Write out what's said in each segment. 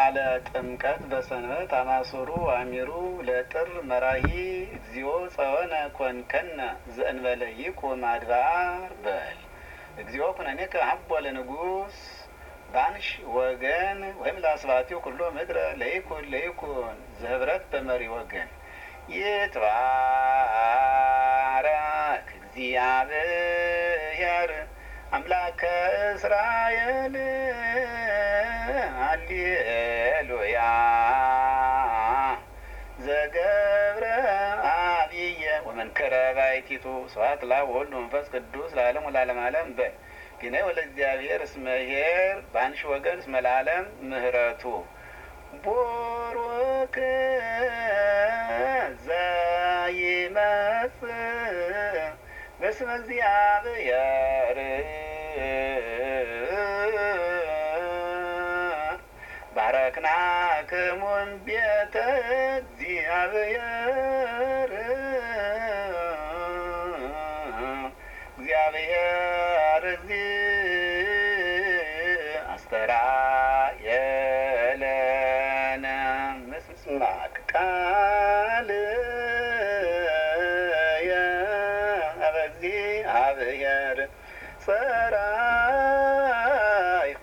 በዓለ ጥምቀት በሰንበት አማስሩ አሚሩ ለጥር መራሂ እግዚኦ ጸወነ ኮንከነ ዘእንበለ ይቁም አድባር በል እግዚኦ ኩነኔከ ሀቦ ለንጉስ ባንሽ ወገን ወይም ለአስባቲው ኩሎ ምድረ ለይኩን ዘህብረት በመሪ ወገን ይትባረክ እግዚአብሔር አምላከ እስራኤል ሃሌሉያ ዘገብረ አብየ ወመንከረ ባሕቲቱ ስብሐት ለአብ ወወልድ ወመንፈስ ቅዱስ ለዓለሙ ለዓለመ ዓለም በል ግነይ ወለእግዚአብሔር እስመ ኄር በአንሺ ወገን እስመ ለዓለም ምህረቱ ቡሩክ ዘይመጽእ በስመ እግዚአብሔር ባረክናክሙ ቤተ እግዚአብሔር እግዚአብሔር አስተርአየለነ ምስማዕ ቃልየ በእግዚአብሔር ጸራይኩ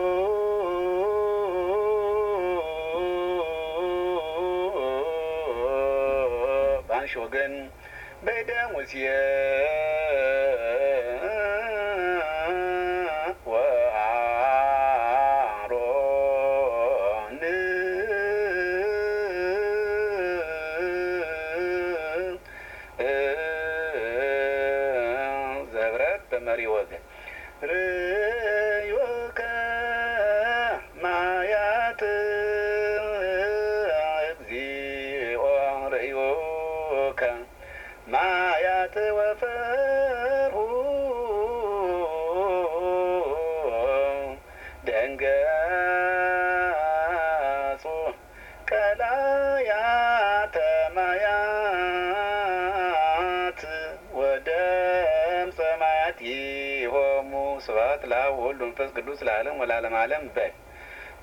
በአንሺ ወገን በእደ ሙሴ ወአሮን ዘህብረት በመሪ ወገን ርዮከ ማያት እግዚኦ ርዮከ ማያት ወፈርሁ ደንገጹ ቀላያተ ማያት ወደምፀ ማያቲሆሙ ስብሐት ለአብ ወወልድ ወመንፈስ ቅዱስ ለዓለሙ ለዓለመ ዓለም በል